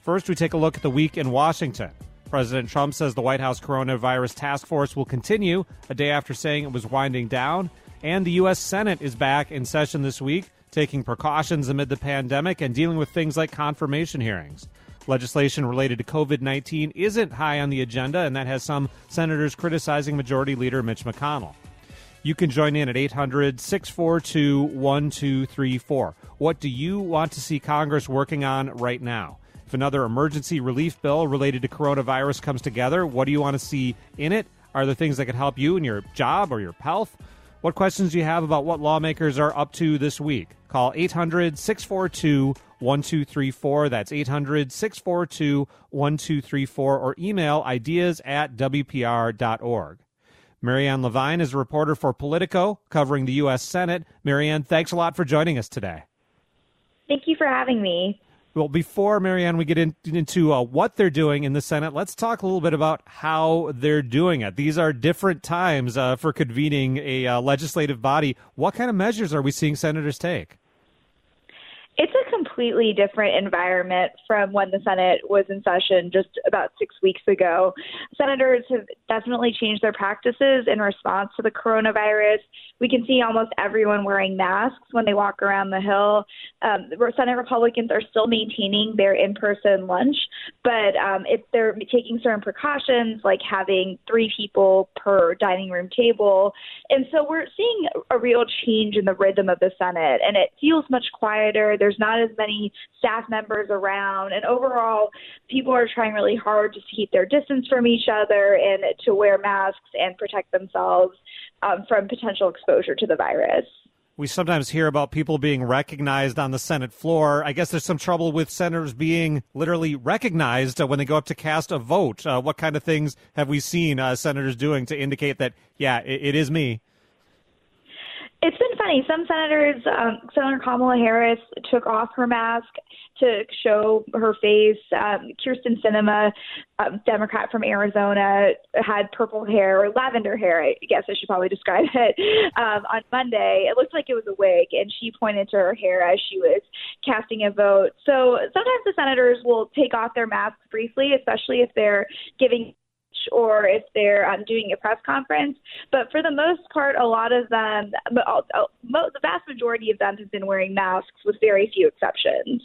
First, we take a look at the week in Washington. President Trump says the White House coronavirus task force will continue a day after saying it was winding down. And the U.S. Senate is back in session this week, taking precautions amid the pandemic and dealing with things like confirmation hearings. Legislation related to COVID-19 isn't high on the agenda, and that has some senators criticizing Majority Leader Mitch McConnell. You can join in at 800-642-1234. What do you want to see Congress working on right now? If another emergency relief bill related to coronavirus comes together, what do you want to see in it? Are there things that could help you in your job or your health? What questions do you have about what lawmakers are up to this week? Call 800-642-1234. That's 800-642-1234, or email ideas@wpr.org. Marianne Levine is a reporter for Politico covering the U.S. Senate. Marianne, thanks a lot for joining us today. Thank you for having me. Well, before, Marianne, we get into what they're doing in the Senate, let's talk a little bit about how they're doing it. These are different times for convening a legislative body. What kind of measures are we seeing senators take? It's a completely different environment from when the Senate was in session just about 6 weeks ago. Senators have definitely changed their practices in response to the coronavirus. We can see almost everyone wearing masks when they walk around the Hill. Senate Republicans are still maintaining their in-person lunch, but if they're taking certain precautions, like having 3 people per dining room table. And so we're seeing a real change in the rhythm of the Senate, and it feels much quieter. There's not as many staff members around, and overall, people are trying really hard just to keep their distance from each other and to wear masks and protect themselves from potential exposure to the virus. We sometimes hear about people being recognized on the Senate floor. I guess there's some trouble with senators being literally recognized when they go up to cast a vote. What kind of things have we seen senators doing to indicate that, yeah, it is me? It's been funny. Some senators, Senator Kamala Harris took off her mask to show her face. Kyrsten Sinema, Democrat from Arizona, had purple hair, or lavender hair, I guess I should probably describe it, on Monday. It looked like it was a wig, and she pointed to her hair as she was casting a vote. So sometimes the senators will take off their masks briefly, especially if they're giving or if they're doing a press conference. But for the most part, a lot of them, the vast majority of them have been wearing masks with very few exceptions.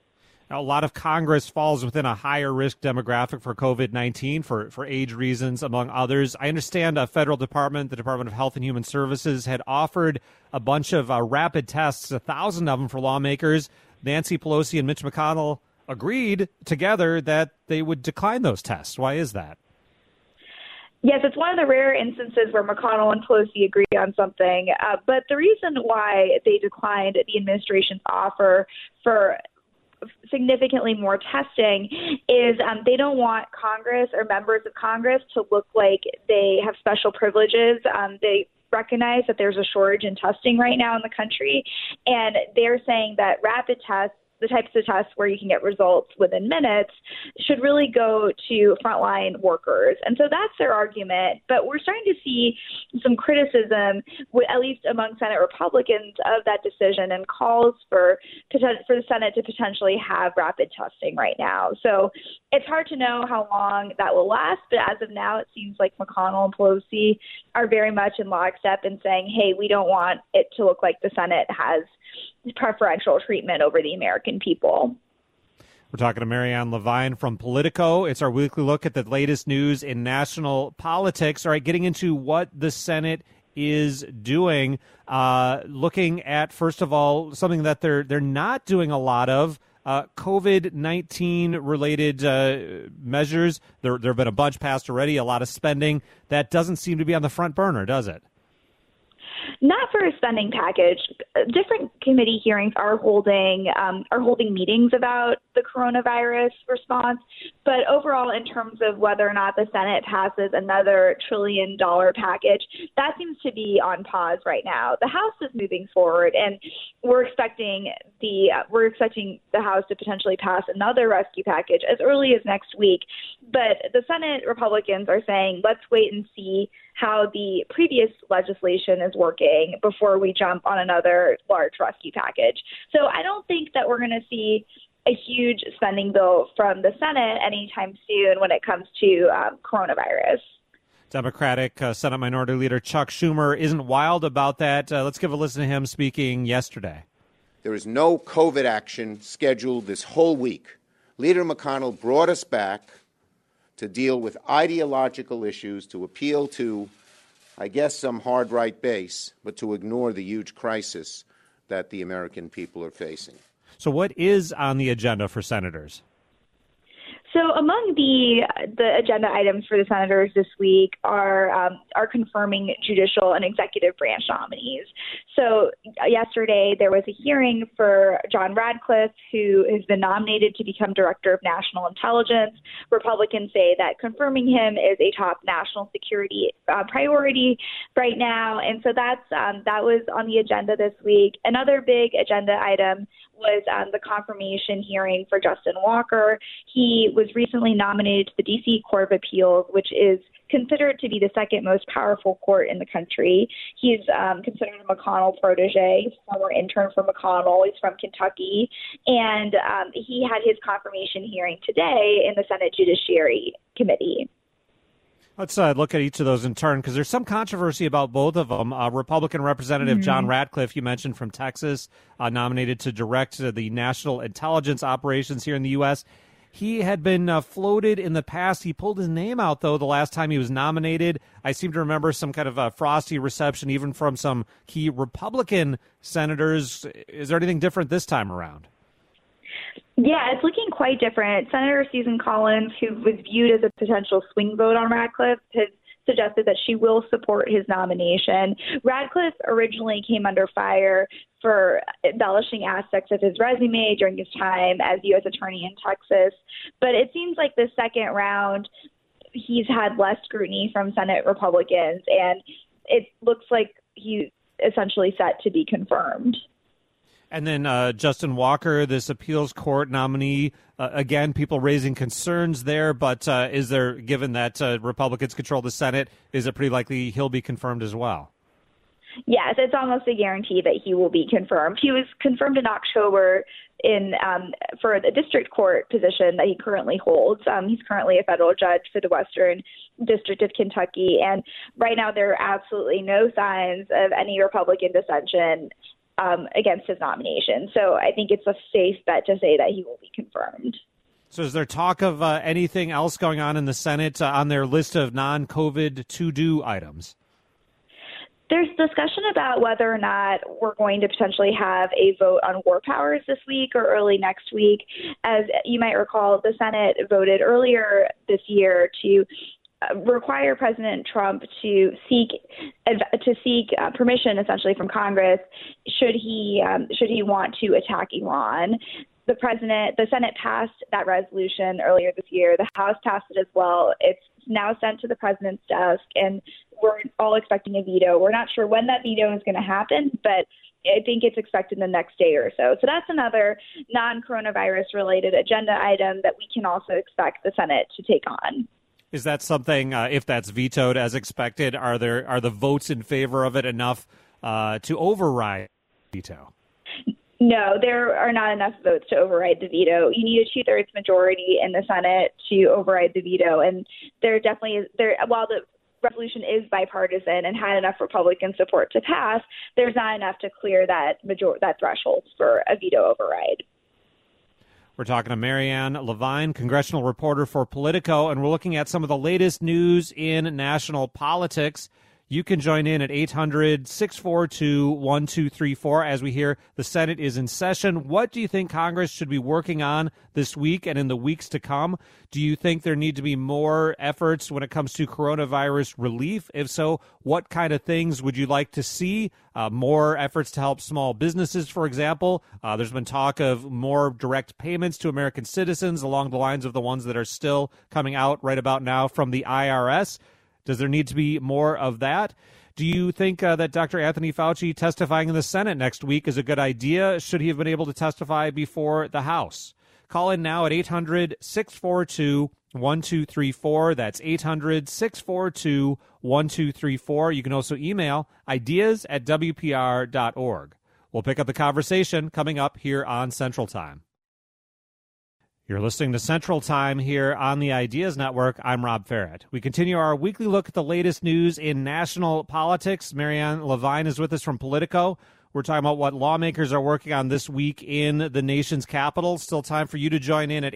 A lot of Congress falls within a higher risk demographic for COVID-19 for age reasons, among others. I understand a federal department, the Department of Health and Human Services, had offered a bunch of rapid tests, 1,000 of them for lawmakers. Nancy Pelosi and Mitch McConnell agreed together that they would decline those tests. Why is that? Yes, it's one of the rare instances where McConnell and Pelosi agree on something. But the reason why they declined the administration's offer for significantly more testing is they don't want Congress or members of Congress to look like they have special privileges. They recognize that there's a shortage in testing right now in the country, and they're saying that rapid tests, the types of tests where you can get results within minutes, should really go to frontline workers. And so that's their argument. But we're starting to see some criticism, at least among Senate Republicans, of that decision, and calls for the Senate to potentially have rapid testing right now. So it's hard to know how long that will last. But as of now, it seems like McConnell and Pelosi are very much in lockstep in saying, hey, we don't want it to look like the Senate has preferential treatment over the American people. We're talking to Marianne Levine from Politico. It's our weekly look at the latest news in national politics. All right, getting into what the Senate is doing, looking at, first of all, something that they're not doing a lot of, COVID-19 related measures. There have been a bunch passed already, a lot of spending. That doesn't seem to be on the front burner, does it? Not for a spending package. Different committee hearings are holding meetings about the coronavirus response. But overall, in terms of whether or not the Senate passes another $1 trillion package, that seems to be on pause right now. The House is moving forward, and we're expecting the House to potentially pass another rescue package as early as next week. But the Senate Republicans are saying, let's wait and see how the previous legislation is working before we jump on another large rescue package. So I don't think that we're going to see a huge spending bill from the Senate anytime soon when it comes to coronavirus. Democratic Senate Minority Leader Chuck Schumer isn't wild about that. Let's give a listen to him speaking yesterday. There is no COVID action scheduled this whole week. Leader McConnell brought us back to deal with ideological issues, to appeal to, I guess, some hard right base, but to ignore the huge crisis that the American people are facing. So what is on the agenda for senators? So among the agenda items for the senators this week are confirming judicial and executive branch nominees. So yesterday there was a hearing for John Radcliffe, who has been nominated to become Director of National Intelligence. Republicans say that confirming him is a top national security priority right now, and so that was on the agenda this week. Another big agenda item was the confirmation hearing for Justin Walker. He was recently nominated to the D.C. Court of Appeals, which is considered to be the second most powerful court in the country. He's considered a McConnell protege, former intern for McConnell. He's from Kentucky. And he had his confirmation hearing today in the Senate Judiciary Committee. Let's look at each of those in turn, because there's some controversy about both of them. Republican Representative John Radcliffe, you mentioned, from Texas, nominated to direct the national intelligence operations here in the U.S. He had been floated in the past. He pulled his name out, though, the last time he was nominated. I seem to remember some kind of a frosty reception, even from some key Republican senators. Is there anything different this time around? Yeah, it's looking quite different. Senator Susan Collins, who was viewed as a potential swing vote on Radcliffe, has suggested that she will support his nomination. Radcliffe originally came under fire for embellishing aspects of his resume during his time as U.S. Attorney in Texas. But it seems like the second round, he's had less scrutiny from Senate Republicans, and it looks like he's essentially set to be confirmed. And then Justin Walker, this appeals court nominee, again, people raising concerns there, but is there, given that Republicans control the Senate, is it pretty likely he'll be confirmed as well? Yes, it's almost a guarantee that he will be confirmed. He was confirmed in October for the district court position that he currently holds. He's currently a federal judge for the Western District of Kentucky, and right now there are absolutely no signs of any Republican dissension against his nomination. So I think it's a safe bet to say that he will be confirmed. So is there talk of anything else going on in the Senate on their list of non-COVID to-do items? There's discussion about whether or not we're going to potentially have a vote on war powers this week or early next week. As you might recall, the Senate voted earlier this year to require President Trump to seek permission, essentially, from Congress should he want to attack Iran. The Senate passed that resolution earlier this year. The House passed it as well. It's now sent to the president's desk, and we're all expecting a veto. We're not sure when that veto is going to happen, but I think it's expected the next day or so. So that's another non-coronavirus related agenda item that we can also expect the Senate to take on. Is that something, if that's vetoed as expected, are the votes in favor of it enough to override the veto? No, there are not enough votes to override the veto. You need a 2/3 majority in the Senate to override the veto, and there definitely is. While the resolution is bipartisan and had enough Republican support to pass, there's not enough to clear that threshold for a veto override. We're talking to Marianne Levine, congressional reporter for Politico, and we're looking at some of the latest news in national politics. You can join in at 800-642-1234 as we hear the Senate is in session. What do you think Congress should be working on this week and in the weeks to come? Do you think there need to be more efforts when it comes to coronavirus relief? If so, what kind of things would you like to see? More efforts to help small businesses, for example. There's been talk of more direct payments to American citizens along the lines of the ones that are still coming out right about now from the IRS. Does there need to be more of that? Do you think that Dr. Anthony Fauci testifying in the Senate next week is a good idea? Should he have been able to testify before the House? Call in now at 800-642-1234. That's 800-642-1234. You can also email ideas@wpr.org. We'll pick up the conversation coming up here on Central Time. You're listening to Central Time here on the Ideas Network. I'm Rob Farrett. We continue our weekly look at the latest news in national politics. Marianne Levine is with us from Politico. We're talking about what lawmakers are working on this week in the nation's capital. Still time for you to join in at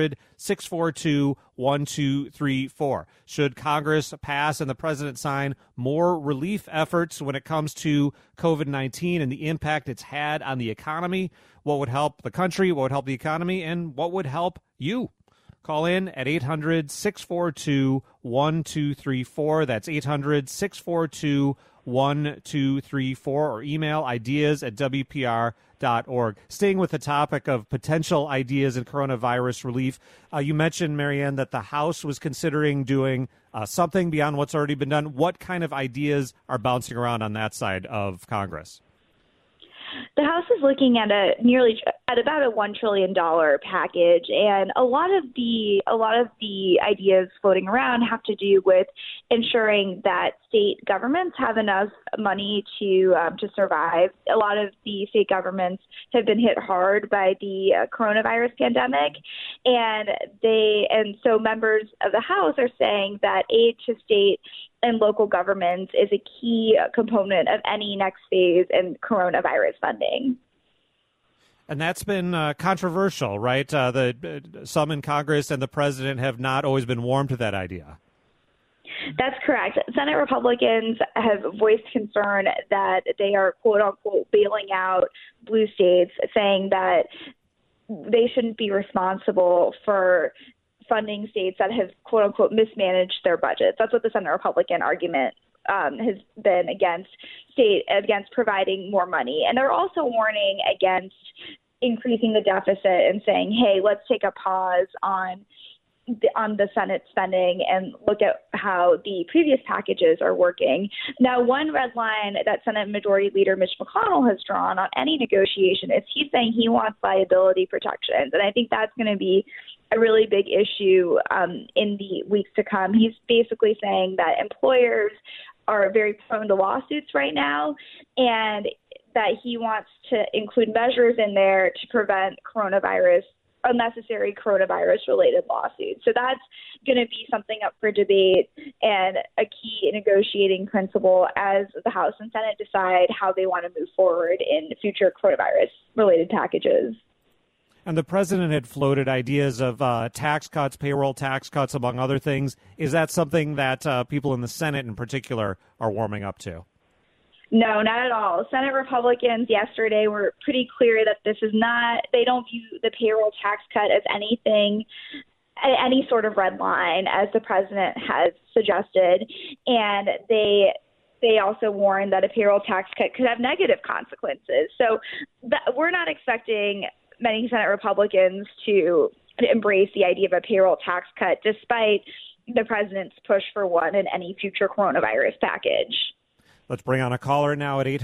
800-642-1234. Should Congress pass and the president sign more relief efforts when it comes to COVID-19 and the impact it's had on the economy? What would help the country? What would help the economy? And what would help you? Call in at 800-642-1234. That's 800-642-1234, or email ideas@wpr.org. Staying with the topic of potential ideas in coronavirus relief, you mentioned, Marianne, that the House was considering doing something beyond what's already been done. What kind of ideas are bouncing around on that side of Congress? The House is looking at about a $1 trillion package, and a lot of the ideas floating around have to do with ensuring that state governments have enough money to survive. A lot of the state governments have been hit hard by the coronavirus pandemic, and so members of the House are saying that aid to state and local governments is a key component of any next phase in coronavirus funding. And that's been controversial, right? Some in Congress and the president have not always been warm to that idea. That's correct. Senate Republicans have voiced concern that they are, quote unquote, bailing out blue states, saying that they shouldn't be responsible for funding states that have, quote unquote, mismanaged their budgets. That's what the Senate Republican argument has been against providing more money. And they're also warning against increasing the deficit and saying, hey, let's take a pause on the Senate spending and look at how the previous packages are working. Now, one red line that Senate Majority Leader Mitch McConnell has drawn on any negotiation is he's saying he wants liability protections. And I think that's going to be a really big issue in the weeks to come. He's basically saying that employers are very prone to lawsuits right now, and that he wants to include measures in there to prevent unnecessary coronavirus-related lawsuits. So that's going to be something up for debate and a key negotiating principle as the House and Senate decide how they want to move forward in future coronavirus-related packages. And the president had floated ideas of tax cuts, payroll tax cuts, among other things. Is that something that people in the Senate in particular are warming up to? No, not at all. Senate Republicans yesterday were pretty clear that they don't view the payroll tax cut as any sort of red line, as the president has suggested. And they also warned that a payroll tax cut could have negative consequences. So we're not expecting many Senate Republicans to embrace the idea of a payroll tax cut, despite the president's push for one in any future coronavirus package. Let's bring on a caller now at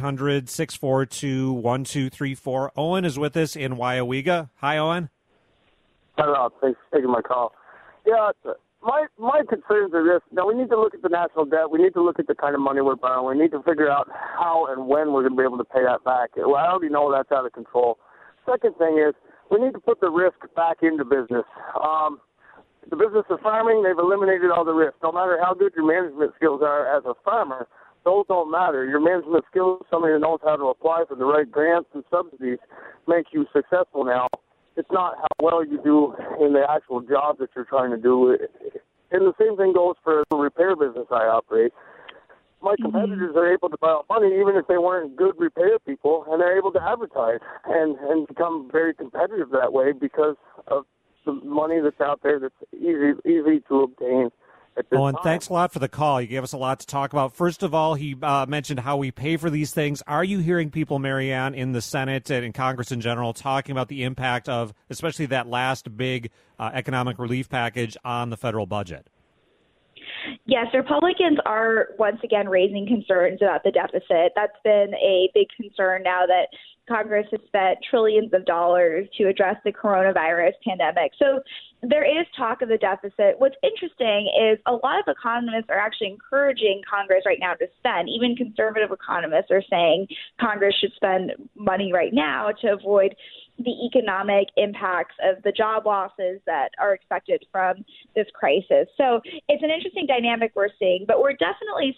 800-642-1234. Owen is with us in Wyowega. Hi, Owen. Hi, Rob. Thanks for taking my call. Yeah, my concerns are this. Now, we need to look at the national debt. We need to look at the kind of money we're borrowing. We need to figure out how and when we're going to be able to pay that back. Well, I already know that's out of control. Second thing is we need to put the risk back into business. The business of farming, they've eliminated all the risk. No matter how good your management skills are as a farmer, those don't matter. Your management skills, somebody who knows how to apply for the right grants and subsidies, make you successful now. It's not how well you do in the actual job that you're trying to do. And the same thing goes for the repair business I operate. My competitors are able to borrow money even if they weren't good repair people, and they're able to advertise and become very competitive that way because of the money that's out there that's easy to obtain. Owen, thanks a lot for the call. You gave us a lot to talk about. First of all, he mentioned how we pay for these things. Are you hearing people, Marianne, in the Senate and in Congress in general, talking about the impact of especially that last big economic relief package on the federal budget? Yes, Republicans are once again raising concerns about the deficit. That's been a big concern now that Congress has spent trillions of dollars to address the coronavirus pandemic. So there is talk of the deficit. What's interesting is a lot of economists are actually encouraging Congress right now to spend. Even conservative economists are saying Congress should spend money right now to avoid the economic impacts of the job losses that are expected from this crisis. So it's an interesting dynamic we're seeing, but we're definitely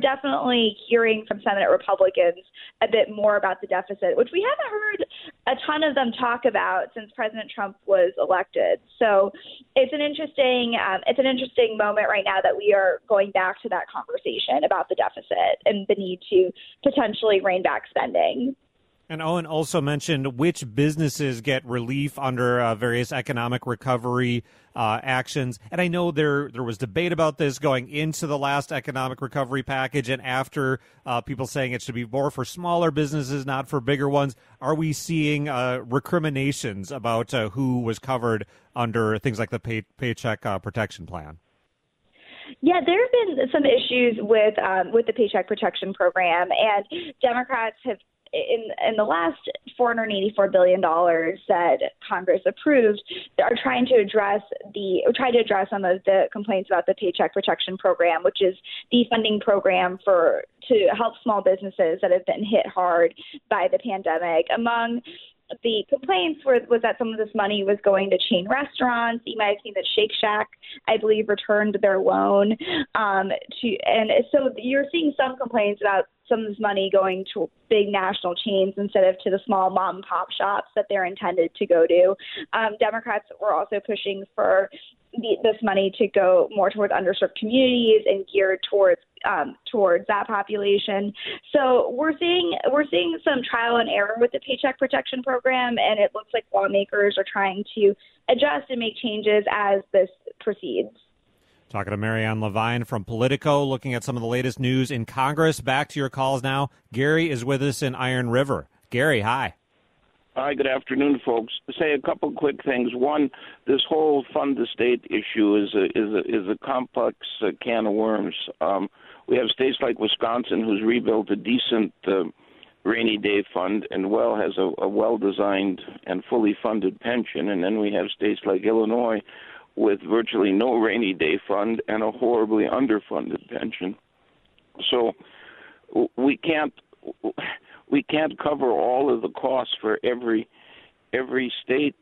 hearing from Senate Republicans a bit more about the deficit, which we haven't heard a ton of them talk about since President Trump was elected. So it's an interesting moment right now that we are going back to that conversation about the deficit and the need to potentially rein back spending. And Owen also mentioned which businesses get relief under various economic recovery actions. And I know there was debate about this going into the last economic recovery package and after, people saying it should be more for smaller businesses, not for bigger ones. Are we seeing recriminations about who was covered under things like the Paycheck Protection Plan? Yeah, there have been some issues with the Paycheck Protection Program, and Democrats have, in the last $484 billion that Congress approved, are trying to address some of the complaints about the Paycheck Protection Program, which is the funding program to help small businesses that have been hit hard by the pandemic. Among the complaints was that some of this money was going to chain restaurants. You might have seen that Shake Shack, I believe, returned their loan and so you're seeing some complaints about some of this money going to big national chains instead of to the small mom and pop shops that they're intended to go to. Democrats were also pushing for this money to go more towards underserved communities and geared towards that population. So we're seeing some trial and error with the Paycheck Protection Program, and it looks like lawmakers are trying to adjust and make changes as this proceeds. Talking to Marianne Levine from Politico, looking at some of the latest news in Congress. Back to your calls now. Gary is with us in Iron River. Gary, hi. Hi, good afternoon, folks. Say a couple quick things. One, this whole fund the state issue is a complex can of worms. We have states like Wisconsin, who's rebuilt a decent rainy day fund and has a well-designed and fully funded pension, and then we have states like Illinois with virtually no rainy day fund and a horribly underfunded pension. So we can't cover all of the costs for every state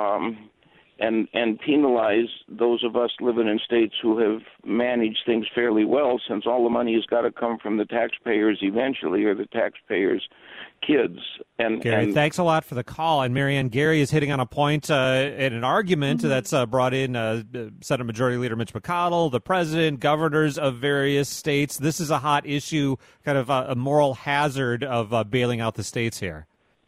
and penalize those of us living in states who have managed things fairly well, since all the money has got to come from the taxpayers eventually, or the taxpayers' kids. And Gary, thanks a lot for the call. And Marianne, Gary is hitting on a point in an argument that's brought in Senate Majority Leader Mitch McConnell, the president, governors of various states. This is a hot issue, kind of a moral hazard of bailing out the states here.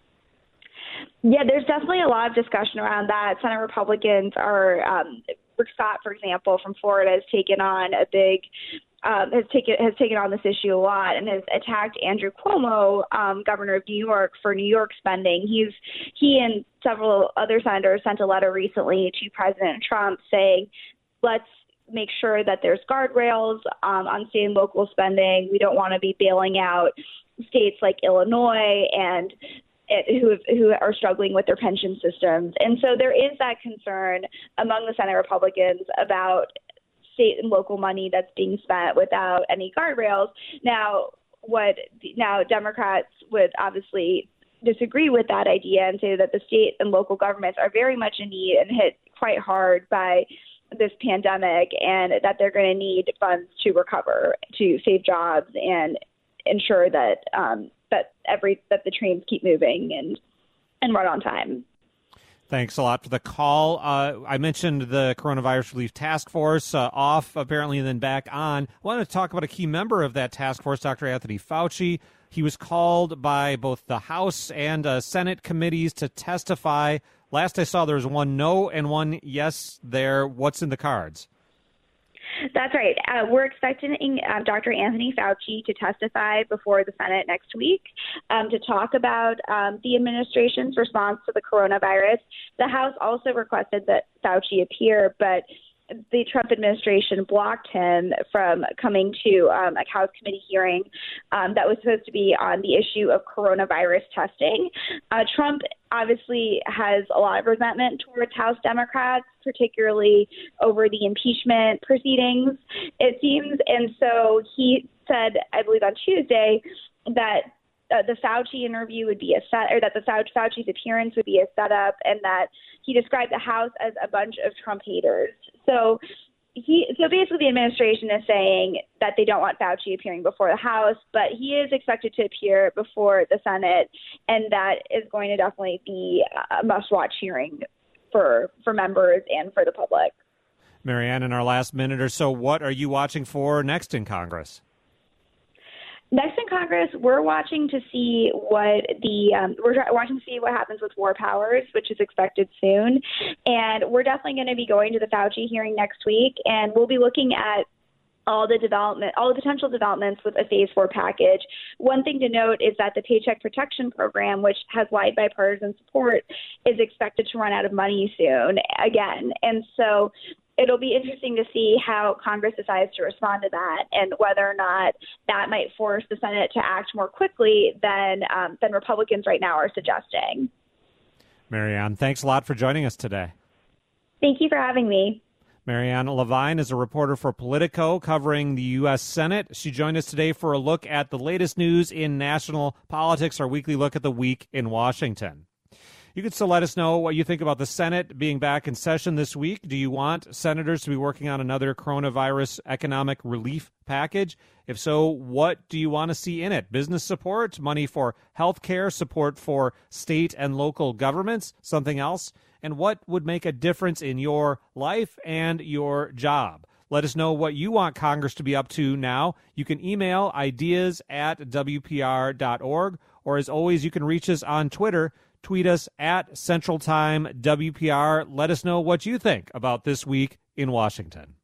Yeah, there's definitely a lot of discussion around that. Senate Republicans are, Rick Scott, for example, from Florida, has taken on has taken on this issue a lot and has attacked Andrew Cuomo, governor of New York, for New York spending. He and several other senators sent a letter recently to President Trump saying, let's make sure that there's guardrails on state and local spending. We don't want to be bailing out states like Illinois and who are struggling with their pension systems. And so there is that concern among the Senate Republicans about state and local money that's being spent without any guardrails. Now Democrats would obviously disagree with that idea and say that the state and local governments are very much in need and hit quite hard by this pandemic, and that they're going to need funds to recover, to save jobs and ensure that that the trains keep moving and run on time. Thanks a lot for the call. I mentioned the Coronavirus Relief Task Force off apparently and then back on. I wanted to talk about a key member of that task force, Dr. Anthony Fauci. He was called by both the House and Senate committees to testify. Last I saw, there was one no and one yes there. What's in the cards? That's right. We're expecting Dr. Anthony Fauci to testify before the Senate next week to talk about the administration's response to the coronavirus. The House also requested that Fauci appear, but the Trump administration blocked him from coming to a House committee hearing that was supposed to be on the issue of coronavirus testing. Trump obviously has a lot of resentment towards House Democrats, particularly over the impeachment proceedings, it seems. And so he said, I believe on Tuesday, that the Fauci interview would be that the Fauci's appearance would be a setup, and that he described the House as a bunch of Trump haters. So basically the administration is saying that they don't want Fauci appearing before the House, but he is expected to appear before the Senate, and that is going to definitely be a must-watch hearing for members and for the public. Marianne, in our last minute or so, what are you watching for next in Congress? Next in Congress, we're watching to see what happens with war powers, which is expected soon, and we're definitely going to be going to the Fauci hearing next week, and we'll be looking at all the potential developments with a Phase 4 package. One thing to note is that the Paycheck Protection Program, which has wide bipartisan support, is expected to run out of money soon again, and so it'll be interesting to see how Congress decides to respond to that, and whether or not that might force the Senate to act more quickly than Republicans right now are suggesting. Marianne, thanks a lot for joining us today. Thank you for having me. Marianne Levine is a reporter for Politico covering the U.S. Senate. She joined us today for a look at the latest news in national politics, our weekly look at the week in Washington. You can still let us know what you think about the Senate being back in session this week. Do you want senators to be working on another coronavirus economic relief package? If so, what do you want to see in it? Business support, money for health care, support for state and local governments, something else? And what would make a difference in your life and your job? Let us know what you want Congress to be up to now. You can email ideas@WPR.org, or as always, you can reach us on Twitter. Tweet us at Central Time WPR. Let us know what you think about this week in Washington.